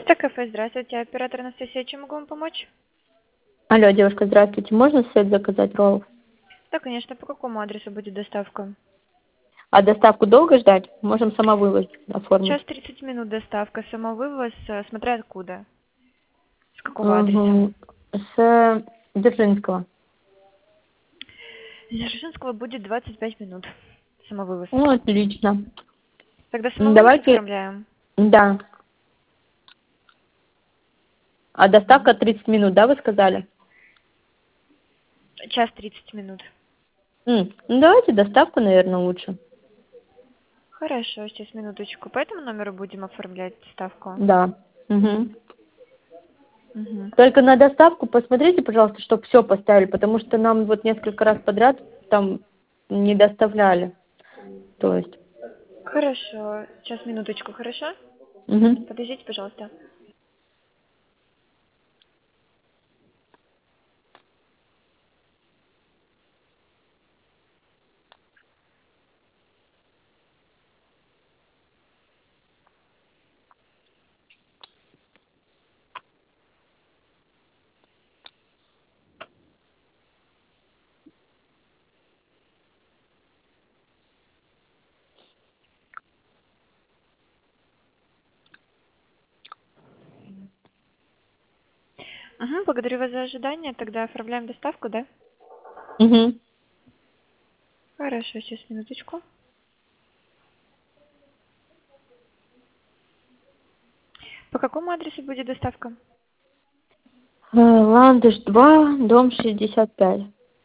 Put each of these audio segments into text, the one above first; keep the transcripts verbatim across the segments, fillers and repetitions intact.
Так, кафе, здравствуйте. Оператор Анастасия, чем могу вам помочь? Алло, девушка, здравствуйте. Можно сет заказать роллов? Да, конечно. По какому адресу будет доставка? А доставку долго ждать? Можем самовывоз оформить. Час тридцать минут доставка. Самовывоз, э, смотря откуда. С какого адреса? Угу. С Дзержинского. Из Дзержинского будет двадцать пять минут. Самовывоз. Ну, отлично. Тогда М, самовывоз Давайте, оформляем? да. А Мгм. доставка тридцать минут, да, вы сказали? Час тридцать минут. М, Ну, давайте доставку, наверное, лучше. Хорошо, сейчас минуточку. По этому номеру будем оформлять доставку? Да. Угу. Угу. Только на доставку посмотрите, пожалуйста, чтобы все поставили, потому что нам вот несколько раз подряд там не доставляли. То есть. Хорошо. Сейчас минуточку, хорошо? Угу. Подождите, пожалуйста. Угу, благодарю вас за ожидание. Тогда оформляем доставку, да? Угу. Хорошо, сейчас минуточку. По какому адресу будет доставка? Э, Ландыш два, дом шестьдесят пять.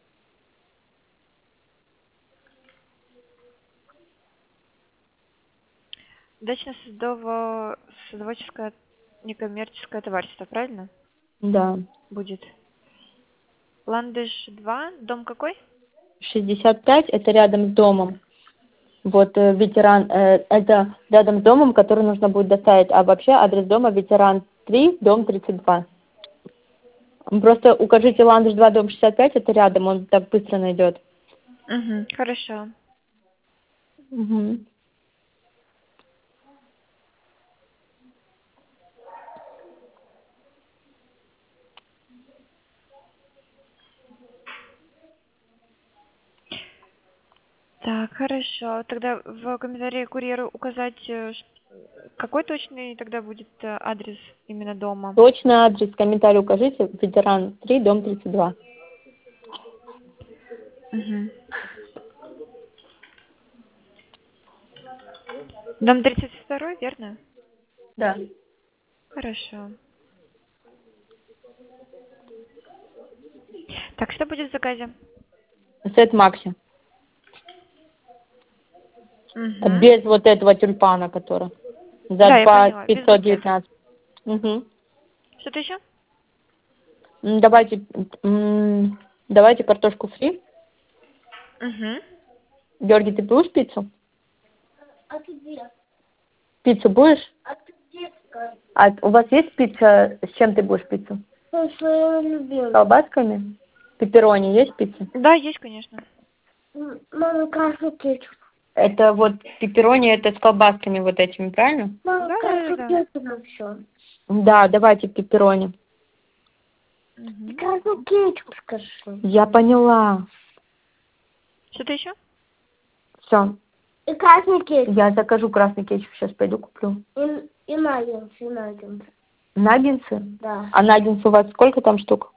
Дачно-садово-садоводческое некоммерческое товарищество, правильно? Да. Будет. Ландыш два, дом какой? шестьдесят пять это рядом с домом. Вот э, ветеран, э, это рядом с домом, который нужно будет доставить. А вообще адрес дома ветеран три, дом тридцать два. Просто укажите Ландыш два, дом шестьдесят пять, это рядом, он так быстро найдет. Угу, хорошо. Угу. Так, хорошо. Тогда в комментарии курьеру указать, э, ш- какой точный тогда будет э, адрес именно дома? Точный адрес в комментарии укажите, ветеран три, дом тридцать два. Угу. Дом тридцать второй, верно? Да. Хорошо. Так, что будет в заказе? Сет Макси. Угу. Без вот этого тюльпана, который. За Да, я по поняла, без пятьсот букета. девятнадцать. Угу. Что-то еще? М, Давайте, м, давайте картошку фри. Угу. Георгий, ты будешь пиццу? Пиццу будешь? А у вас есть пицца? С чем ты будешь пиццу? С колбасками? Пепперони есть пицца? Да, есть, конечно. Мама, красный кетчуп. Это вот пепперони, это с колбасками вот этими, правильно? Мама, Да, да, да, красный да. кетчуп на все. Да, давайте пепперони. Угу. Красный кетчуп скажи. Я поняла. Что-то еще? Все, И красный кетчуп. я закажу красный кетчуп, сейчас пойду куплю. И, и наггетсы, и наггетсы. Наггинсы? Да. А наггинсы у вас сколько там штук?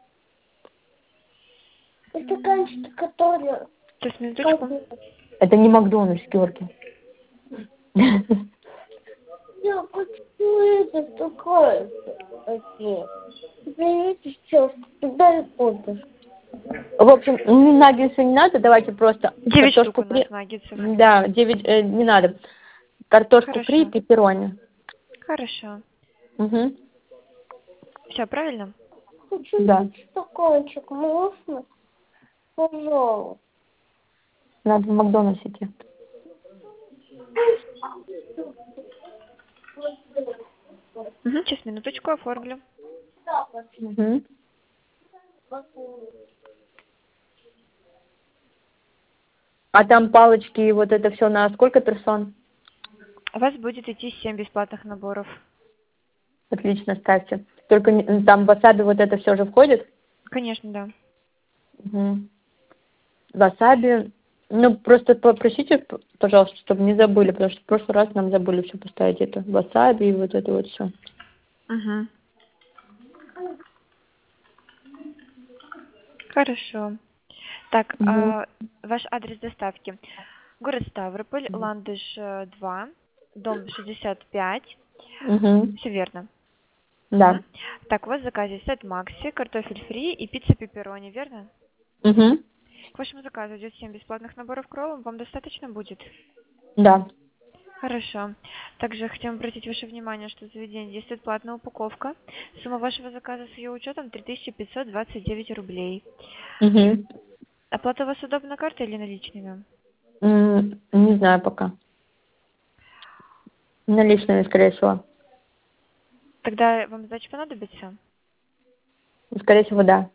И стаканчики, которые... Сейчас, минуточку. Это не Макдональдс, Георгий. Я хочу это такое. Окей. Извините, что туда и купишь. В общем, м, наггинсы не надо, давайте просто Девять штук картошку у нас фри. наггетсов. Да, девять, э, не надо. Картошку фри и Хорошо. пепперони. Хорошо. Угу. Все, правильно? Хочу Да. стаканчик, можно? Пожалуйста. Надо в Макдональдс идти. Угу. Сейчас, минуточку, оформлю. Угу. А там палочки и вот это все на сколько персон? У вас будет идти семь бесплатных наборов. Отлично, ставьте. Только не- там васаби вот это все же входит? Конечно, да. Угу. Васаби. Ну, просто попросите, п- пожалуйста, чтобы не забыли, потому что в прошлый раз нам забыли все поставить это. Васаби и вот это вот все. Угу. Хорошо. Так, Угу. а, ваш адрес доставки. Город Ставрополь, Ландыш э, два, дом шестьдесят пять. Угу. Все верно. Да. Мгм. Так, у вас в заказе сет Макси, картофель фри и пицца пепперони, верно? Угу. К вашему заказу идет семь бесплатных наборов к роллам. Вам достаточно будет? Да. Хорошо. Также хотим обратить ваше внимание, что в заведении действует платная упаковка. Сумма вашего заказа с ее учетом три тысячи пятьсот двадцать девять рублей. Угу. Оплата у вас удобна картой или наличными? Не знаю пока. Наличными, скорее всего. Тогда вам сдача понадобится? Скорее всего, да.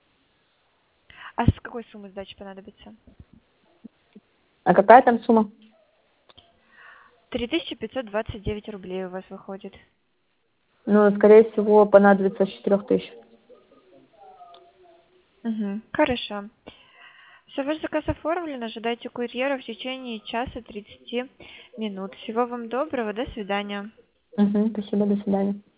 А с какой суммы сдача понадобится? А какая там сумма? три тысячи пятьсот двадцать девять рублей у вас выходит. Ну, скорее всего, понадобится с четырех тысяч. Угу. Хорошо. Все, ваш заказ оформлен. Ожидайте курьера в течение часа тридцати минут. Всего вам доброго. До свидания. Угу. Спасибо, до свидания.